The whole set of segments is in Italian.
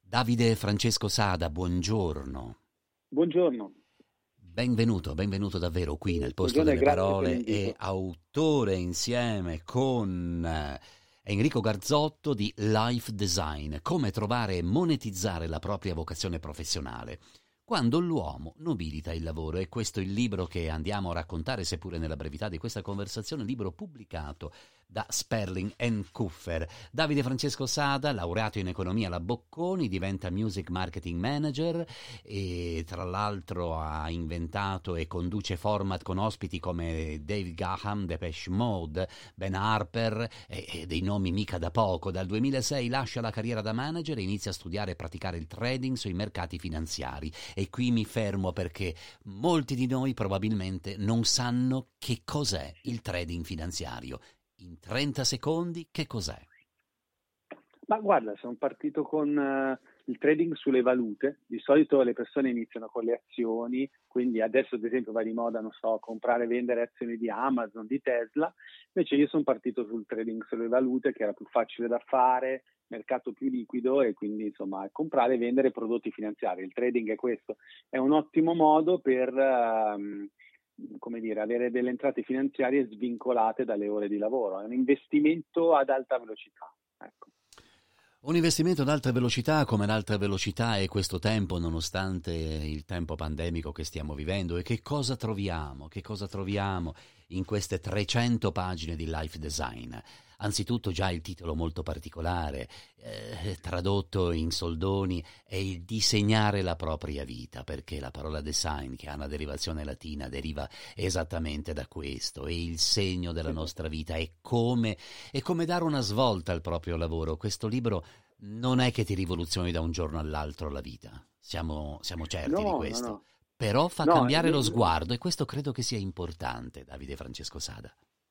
Davide Francesco Sada, buongiorno. Buongiorno. Benvenuto davvero qui nel posto Buongiorno e delle grazie per parole l'invito. e autore insieme con Enrico Garzotto di Life Design, come trovare e monetizzare la propria vocazione professionale quando l'uomo nobilita il lavoro. E questo è il libro che andiamo a raccontare, seppure nella brevità di questa conversazione, libro pubblicato da Sperling & Kuffer. Davide Francesco Sada, laureato in economia alla Bocconi, diventa music marketing manager e tra l'altro ha inventato e conduce format con ospiti come Dave Gahan, Depeche Mode, Ben Harper e dei nomi mica da poco. Dal 2006 lascia la carriera da manager e inizia a studiare e praticare il trading sui mercati finanziari. E qui mi fermo perché molti di noi probabilmente non sanno che cos'è il trading finanziario. In 30 secondi, che cos'è? Ma guarda, sono partito con il trading sulle valute. Di solito le persone iniziano con le azioni, quindi adesso ad esempio va di moda, non so, comprare e vendere azioni di Amazon, di Tesla. Invece io sono partito sul trading sulle valute, che era più facile da fare, mercato più liquido e quindi insomma comprare e vendere prodotti finanziari. Il trading è questo, è un ottimo modo per come dire, avere delle entrate finanziarie svincolate dalle ore di lavoro. È un investimento ad alta velocità. Ecco. Un investimento ad alta velocità, come l'alta velocità è questo tempo, nonostante il tempo pandemico che stiamo vivendo. E che cosa troviamo? Che cosa troviamo in queste 300 pagine di Life Design? Anzitutto già il titolo molto particolare, tradotto in soldoni, è il disegnare la propria vita, perché la parola design, che ha una derivazione latina, deriva esattamente da questo. È il segno della nostra vita, è come dare una svolta al proprio lavoro. Questo libro non è che ti rivoluzioni da un giorno all'altro la vita, siamo certi di questo, No. però fa No, cambiare lo sguardo e questo credo che sia importante, Davide Francesco Sada.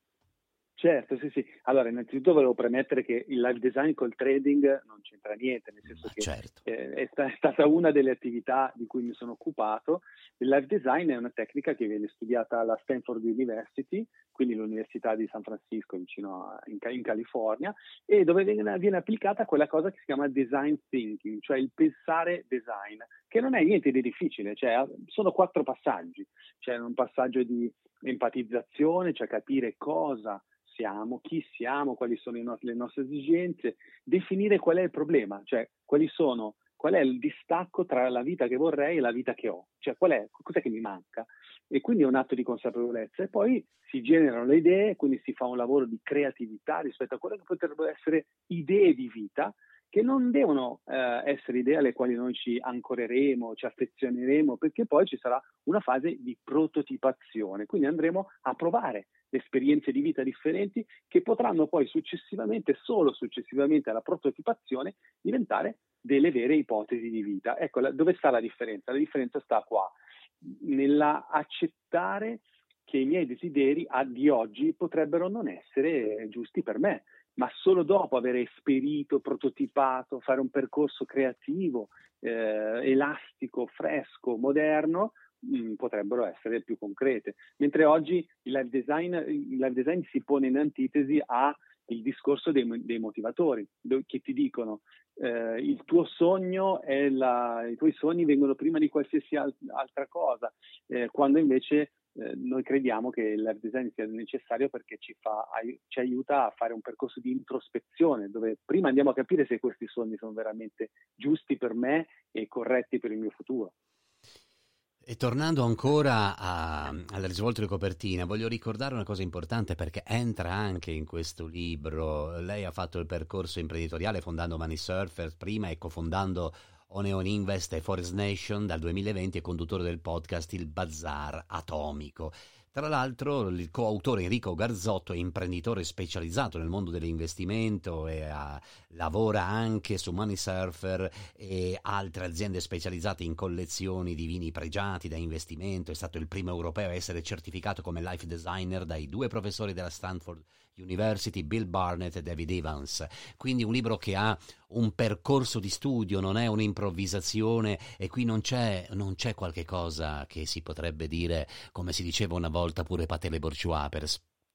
Certo, sì. Allora, innanzitutto volevo premettere che il live design col trading non c'entra niente, nel senso che certo. è stata una delle attività di cui mi sono occupato. Il live design è una tecnica che viene studiata alla Stanford University, quindi l'Università di San Francisco, vicino in California, e dove viene applicata quella cosa che si chiama design thinking, cioè il pensare design, che non è niente di difficile, cioè sono 4 passaggi. C'è un passaggio di empatizzazione, cioè capire cosa siamo, chi siamo, quali sono le nostre esigenze, definire qual è il problema, cioè qual è il distacco tra la vita che vorrei e la vita che ho, cioè cos'è che mi manca, e quindi è un atto di consapevolezza e poi si generano le idee, quindi si fa un lavoro di creatività rispetto a quelle che potrebbero essere idee di vita, che non devono essere idee alle quali noi ci ancoreremo, ci affezioneremo, perché poi ci sarà una fase di prototipazione, quindi andremo a provare esperienze di vita differenti che potranno poi solo successivamente alla prototipazione diventare delle vere ipotesi di vita. Ecco, dove sta la differenza? La differenza sta qua, nella accettare che i miei desideri di oggi potrebbero non essere giusti per me, ma solo dopo aver esperito, prototipato, fare un percorso creativo, elastico, fresco, moderno, potrebbero essere più concrete. Mentre oggi il live design si pone in antitesi al discorso dei motivatori, che ti dicono il tuo sogno i tuoi sogni vengono prima di qualsiasi altra cosa, quando invece noi crediamo che il live design sia necessario perché ci aiuta a fare un percorso di introspezione, dove prima andiamo a capire se questi sogni sono veramente giusti per me e corretti per il mio futuro. E tornando ancora al risvolto di copertina, voglio ricordare una cosa importante perché entra anche in questo libro. Lei ha fatto il percorso imprenditoriale fondando Money Surfers prima e cofondando Oneon Invest e Forest Nation dal 2020 e conduttore del podcast Il Bazar Atomico. Tra l'altro il coautore Enrico Garzotto è imprenditore specializzato nel mondo dell'investimento e lavora anche su Money Surfer e altre aziende specializzate in collezioni di vini pregiati da investimento. È stato il primo europeo a essere certificato come life designer dai 2 professori della Stanford University, Bill Barnett e David Evans. Quindi un libro che ha un percorso di studio, non è un'improvvisazione, e qui non c'è qualche cosa che si potrebbe dire, come si diceva una volta, pure paté les bourgeois, per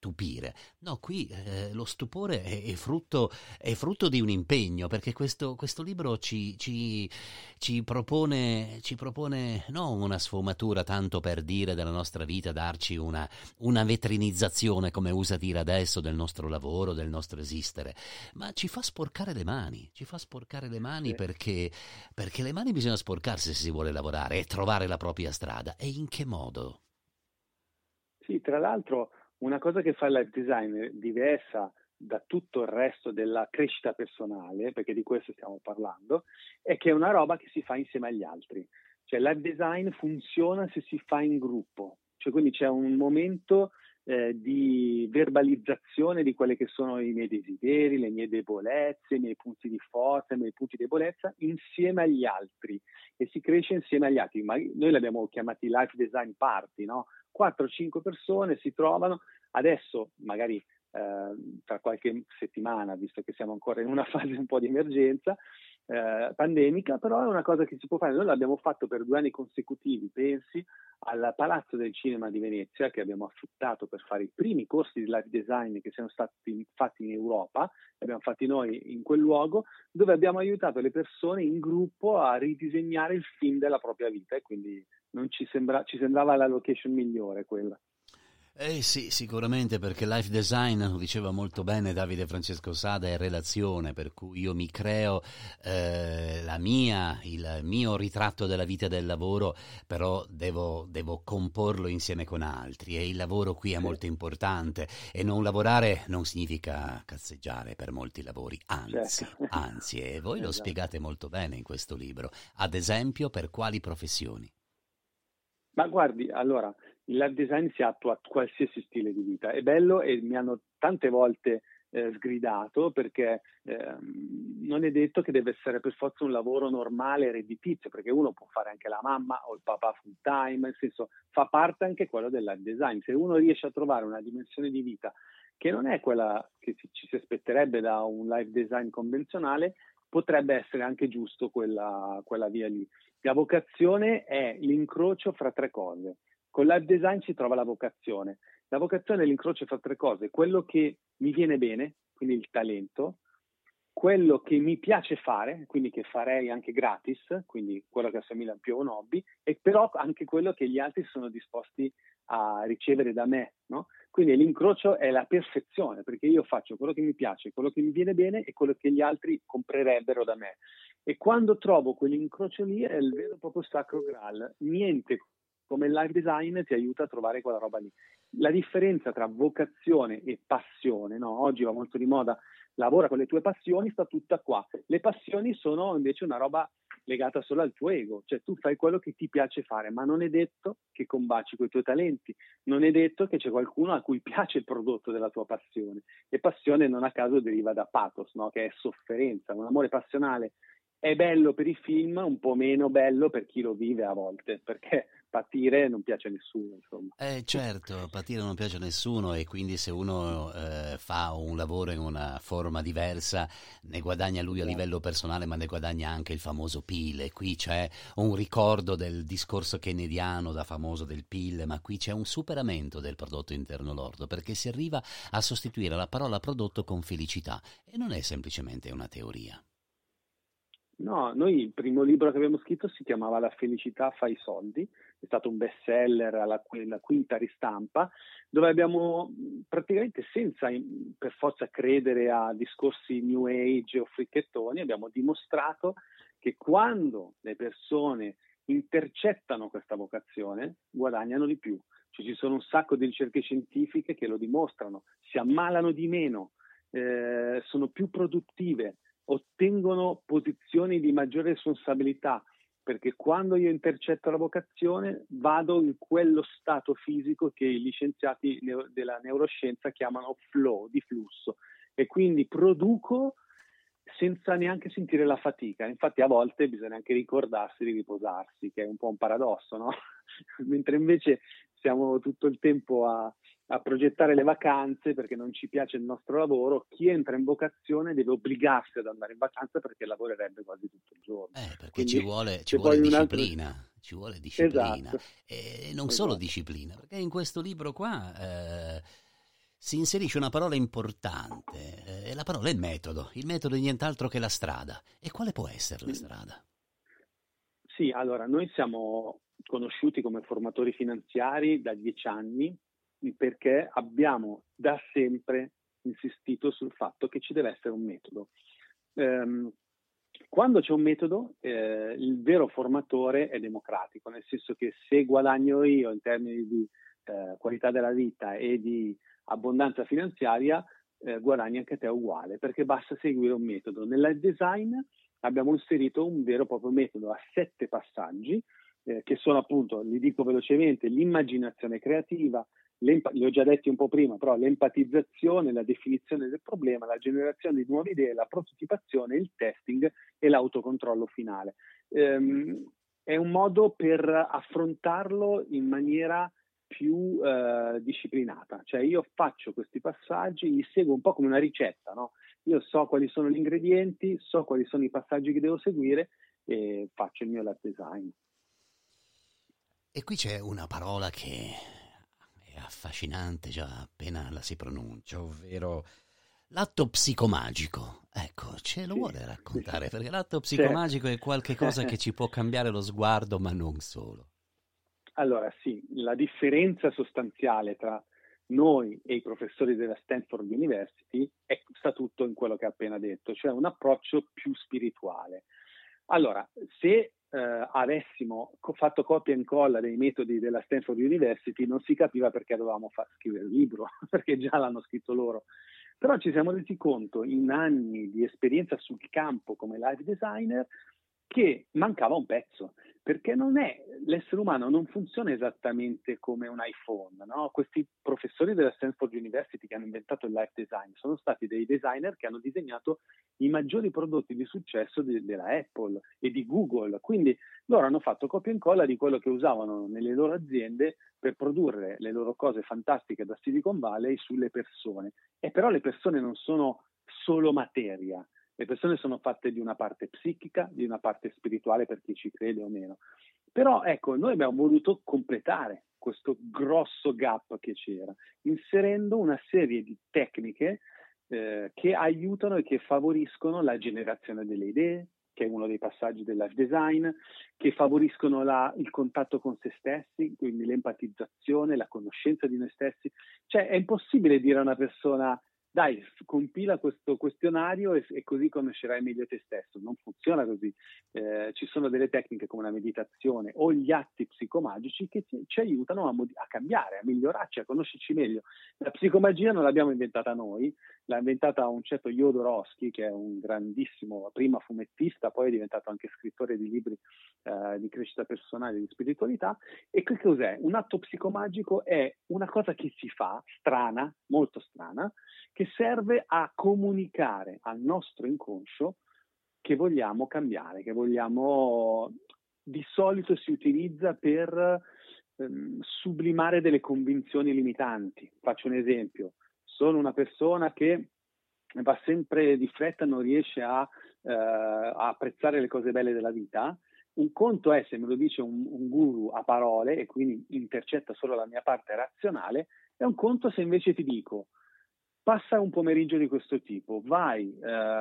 stupire. No, qui lo stupore è frutto di un impegno, perché questo libro ci propone non una sfumatura tanto per dire della nostra vita, darci una vetrinizzazione, come usa dire adesso, del nostro lavoro, del nostro esistere, ma ci fa sporcare le mani, Sì. perché le mani bisogna sporcarsi se si vuole lavorare e trovare la propria strada. E in che modo? Sì, tra l'altro una cosa che fa il life design diversa da tutto il resto della crescita personale, perché di questo stiamo parlando, è che è una roba che si fa insieme agli altri. Cioè il life design funziona se si fa in gruppo, cioè quindi c'è un momento di verbalizzazione di quelli che sono i miei desideri, le mie debolezze, i miei punti di forza, i miei punti di debolezza insieme agli altri, e si cresce insieme agli altri. Ma noi l'abbiamo chiamati life design party, no? 4-5 persone si trovano, adesso magari tra qualche settimana, visto che siamo ancora in una fase un po' di emergenza pandemica, però è una cosa che si può fare. Noi l'abbiamo fatto per 2 anni consecutivi, pensi, al Palazzo del Cinema di Venezia, che abbiamo affittato per fare i primi corsi di life design che siano stati fatti in Europa, li abbiamo fatti noi in quel luogo, dove abbiamo aiutato le persone in gruppo a ridisegnare il film della propria vita, e quindi non ci sembrava la location migliore quella. Eh sì, sicuramente, perché life design, lo diceva molto bene Davide Francesco Sada, è relazione, per cui io mi creo il mio ritratto della vita e del lavoro, però devo comporlo insieme con altri, e il lavoro qui è Sì, molto importante, e non lavorare non significa cazzeggiare per molti lavori, certo. anzi, e voi lo Esatto. spiegate molto bene in questo libro, ad esempio per quali professioni. Ma guardi, allora, il life design si attua a qualsiasi stile di vita. È bello, e mi hanno tante volte sgridato, perché non è detto che deve essere per forza un lavoro normale, redditizio, perché uno può fare anche la mamma o il papà full time, nel senso, fa parte anche quello del life design. Se uno riesce a trovare una dimensione di vita che non è quella che ci si aspetterebbe da un life design convenzionale, potrebbe essere anche giusto quella via lì. La vocazione è l'incrocio fra 3 cose. Con l'art design si trova la vocazione. La vocazione è l'incrocio fra 3 cose: quello che mi viene bene, quindi il talento, quello che mi piace fare, quindi che farei anche gratis, quindi quello che assomiglia più a un hobby, e però anche quello che gli altri sono disposti a ricevere da me, no? Quindi l'incrocio è la perfezione, perché io faccio quello che mi piace, quello che mi viene bene e quello che gli altri comprerebbero da me. E quando trovo quell'incrocio lì è il vero e proprio sacro graal. Niente come il life design ti aiuta a trovare quella roba lì. La differenza tra vocazione e passione, no? Oggi va molto di moda, lavora con le tue passioni, sta tutta qua. Le passioni sono invece una roba legata solo al tuo ego, cioè tu fai quello che ti piace fare, ma non è detto che combaci con i tuoi talenti, non è detto che c'è qualcuno a cui piace il prodotto della tua passione. E passione non a caso deriva da pathos, no? Che è sofferenza. Un amore passionale è bello per i film, un po' meno bello per chi lo vive a volte, perché patire non piace a nessuno, insomma. Certo, patire non piace a nessuno, e quindi se uno fa un lavoro in una forma diversa, ne guadagna lui a Esatto. livello personale, ma ne guadagna anche il famoso PIL. E qui c'è un ricordo del discorso kennediano da famoso del PIL, ma qui c'è un superamento del prodotto interno lordo, perché si arriva a sostituire la parola prodotto con felicità, e non è semplicemente una teoria. No, noi il primo libro che abbiamo scritto si chiamava La felicità fa i soldi, è stato un bestseller alla quinta ristampa, dove abbiamo praticamente, senza per forza credere a discorsi new age o fricchettoni, abbiamo dimostrato che quando le persone intercettano questa vocazione guadagnano di più. Cioè, ci sono un sacco di ricerche scientifiche che lo dimostrano, si ammalano di meno, sono più produttive, ottengono posizioni di maggiore responsabilità, perché quando io intercetto la vocazione vado in quello stato fisico che gli scienziati della neuroscienza chiamano flow, di flusso, e quindi produco senza neanche sentire la fatica. Infatti a volte bisogna anche ricordarsi di riposarsi, che è un po' un paradosso, no? Mentre invece siamo tutto il tempo a progettare le vacanze perché non ci piace il nostro lavoro, chi entra in vocazione deve obbligarsi ad andare in vacanza perché lavorerebbe quasi tutto il giorno. Perché Quindi ci se vuole poi un altro... disciplina, ci vuole disciplina, Esatto, e non solo esatto. disciplina, perché in questo libro qua si inserisce una parola importante, e la parola è il metodo. Il metodo è nient'altro che la strada. E quale può essere la strada? Sì, allora noi siamo conosciuti come formatori finanziari da 10 anni perché abbiamo da sempre insistito sul fatto che ci deve essere un metodo. Quando c'è un metodo, il vero formatore è democratico, nel senso che se guadagno io in termini di qualità della vita e di abbondanza finanziaria, guadagni anche te uguale, perché basta seguire un metodo. Nel life design abbiamo inserito un vero e proprio metodo a 7 passaggi, che sono appunto, li dico velocemente, l'immaginazione creativa, li ho già detti un po' prima, però l'empatizzazione, la definizione del problema, la generazione di nuove idee, la prototipazione, il testing e l'autocontrollo finale. È un modo per affrontarlo in maniera più disciplinata, cioè io faccio questi passaggi, li seguo un po' come una ricetta, no? Io so quali sono gli ingredienti, so quali sono i passaggi che devo seguire e faccio il mio life design. E qui c'è una parola che è affascinante già appena la si pronuncia, ovvero l'atto psicomagico. Ecco, ce lo Sì, vuole raccontare? Perché l'atto certo. psicomagico è qualche cosa che ci può cambiare lo sguardo, ma non solo. Allora sì, la differenza sostanziale tra noi e i professori della Stanford University sta tutto in quello che ho appena detto, cioè un approccio più spirituale. Allora, se avessimo fatto copia e incolla dei metodi della Stanford University, non si capiva perché dovevamo scrivere il libro, perché già l'hanno scritto loro. Però ci siamo resi conto in anni di esperienza sul campo come life designer che mancava un pezzo, perché l'essere umano non funziona esattamente come un iPhone, no? Questi professori della Stanford University che hanno inventato il life design sono stati dei designer che hanno disegnato i maggiori prodotti di successo della Apple e di Google, quindi loro hanno fatto copia e incolla di quello che usavano nelle loro aziende per produrre le loro cose fantastiche da Silicon Valley sulle persone. E però le persone non sono solo materia, le persone sono fatte di una parte psichica, di una parte spirituale per chi ci crede o meno. Però ecco, noi abbiamo voluto completare questo grosso gap che c'era, inserendo una serie di tecniche che aiutano e che favoriscono la generazione delle idee, che è uno dei passaggi del life design, che favoriscono il contatto con se stessi, quindi l'empatizzazione, la conoscenza di noi stessi. Cioè è impossibile dire a una persona dai, compila questo questionario e così conoscerai meglio te stesso. Non funziona così. Ci sono delle tecniche come la meditazione o gli atti psicomagici che ci aiutano a cambiare, a migliorarci, a conoscerci meglio. La psicomagia non l'abbiamo inventata noi, l'ha inventata un certo Jodorowsky, che è un grandissimo, prima fumettista, poi è diventato anche scrittore di libri di crescita personale e di spiritualità. E che cos'è? Un atto psicomagico è una cosa che si fa, strana, molto strana, che serve a comunicare al nostro inconscio che vogliamo cambiare, che vogliamo, di solito si utilizza per sublimare delle convinzioni limitanti. Faccio un esempio, sono una persona che va sempre di fretta, non riesce a apprezzare le cose belle della vita. Un conto è se me lo dice un guru a parole e quindi intercetta solo la mia parte razionale, e un conto se invece ti dico passa un pomeriggio di questo tipo, vai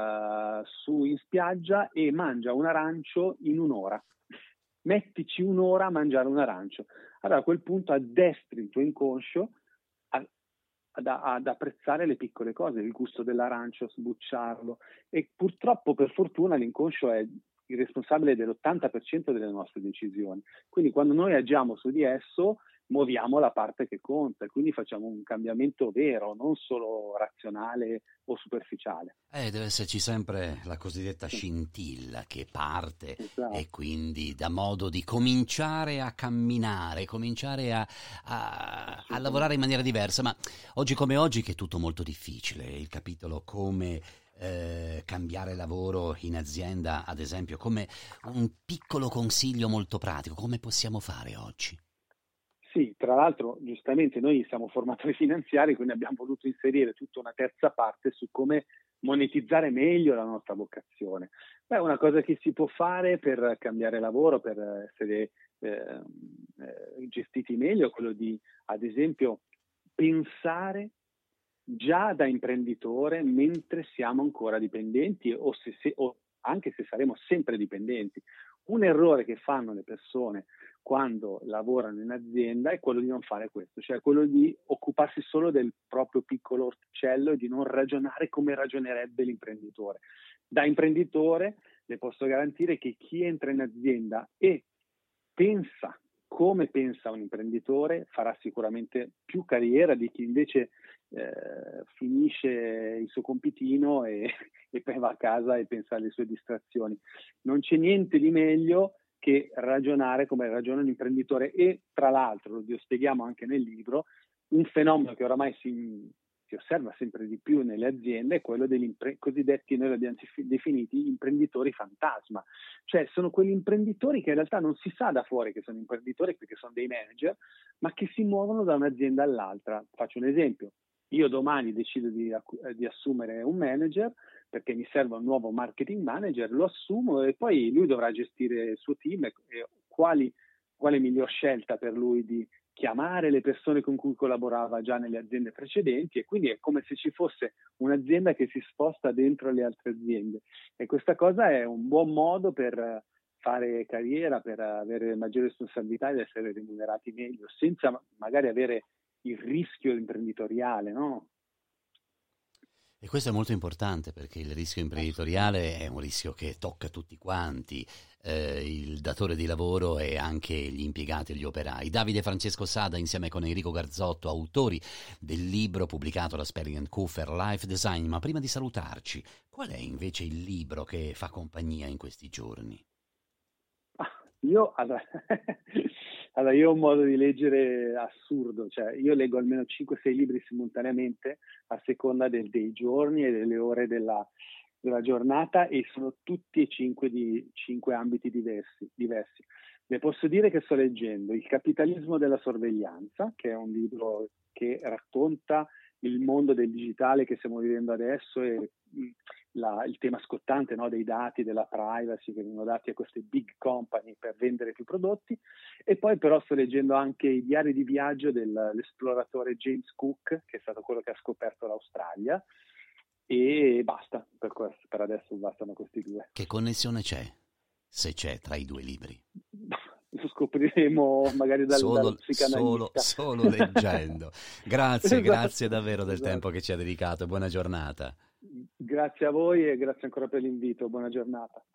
su in spiaggia e mangia un arancio in un'ora. Mettici un'ora a mangiare un arancio. Allora a quel punto addestri il tuo inconscio ad apprezzare le piccole cose, il gusto dell'arancio, sbucciarlo. E purtroppo, per fortuna, l'inconscio è il responsabile dell'80% delle nostre decisioni. Quindi quando noi agiamo su di esso, muoviamo la parte che conta e quindi facciamo un cambiamento vero, non solo razionale o superficiale. Deve esserci sempre la cosiddetta scintilla che parte Esatto. e quindi dà modo di cominciare a camminare, cominciare a lavorare in Assolutamente. maniera diversa. Ma oggi come oggi che è tutto molto difficile, il capitolo come cambiare lavoro in azienda, ad esempio, come un piccolo consiglio molto pratico, come possiamo fare oggi? Sì, tra l'altro giustamente noi siamo formatori finanziari, quindi abbiamo voluto inserire tutta una terza parte su come monetizzare meglio la nostra vocazione. Beh, una cosa che si può fare per cambiare lavoro, per essere gestiti meglio, è quello di, ad esempio, pensare già da imprenditore mentre siamo ancora dipendenti o anche se saremo sempre dipendenti. Un errore che fanno le persone quando lavorano in azienda è quello di non fare questo, cioè quello di occuparsi solo del proprio piccolo orticello e di non ragionare come ragionerebbe l'imprenditore. Da imprenditore le posso garantire che chi entra in azienda e pensa come pensa un imprenditore farà sicuramente più carriera di chi invece finisce il suo compitino e poi va a casa e pensa alle sue distrazioni. Non c'è niente di meglio che ragionare come ragiona un imprenditore e tra l'altro, lo spieghiamo anche nel libro, un fenomeno che oramai si osserva sempre di più nelle aziende è quello degli cosiddetti, noi li abbiamo definiti, imprenditori fantasma. Cioè sono quegli imprenditori che in realtà non si sa da fuori che sono imprenditori perché sono dei manager, ma che si muovono da un'azienda all'altra. Faccio un esempio. Io domani decido di assumere un manager perché mi serve un nuovo marketing manager, lo assumo e poi lui dovrà gestire il suo team e quale miglior scelta per lui di chiamare le persone con cui collaborava già nelle aziende precedenti, e quindi è come se ci fosse un'azienda che si sposta dentro le altre aziende, e questa cosa è un buon modo per fare carriera, per avere maggiore responsabilità ed essere remunerati meglio, senza magari avere il rischio imprenditoriale, no? E questo è molto importante perché il rischio imprenditoriale è un rischio che tocca tutti quanti, il datore di lavoro e anche gli impiegati e gli operai. Davide Francesco Sada insieme con Enrico Garzotto, autori del libro pubblicato da Sperling & Kupfer, Life Design. Ma prima di salutarci, qual è invece il libro che fa compagnia in questi giorni? Io ho un modo di leggere assurdo, cioè io leggo almeno 5-6 libri simultaneamente a seconda dei giorni e delle ore della giornata, e sono tutti e 5 di 5 ambiti diversi. Le posso dire che sto leggendo Il capitalismo della sorveglianza, che è un libro che racconta il mondo del digitale che stiamo vivendo adesso e il tema scottante, no, dei dati, della privacy che vengono dati a queste big company per vendere più prodotti. E poi però sto leggendo anche i diari di viaggio dell'esploratore James Cook, che è stato quello che ha scoperto l'Australia, e basta, per adesso bastano questi due. Che connessione c'è, se c'è, tra i due libri? Lo scopriremo magari dal psicanalista. Solo leggendo. Grazie, Esatto, grazie davvero del esatto. tempo che ci ha dedicato. Buona giornata. Grazie a voi e grazie ancora per l'invito. Buona giornata.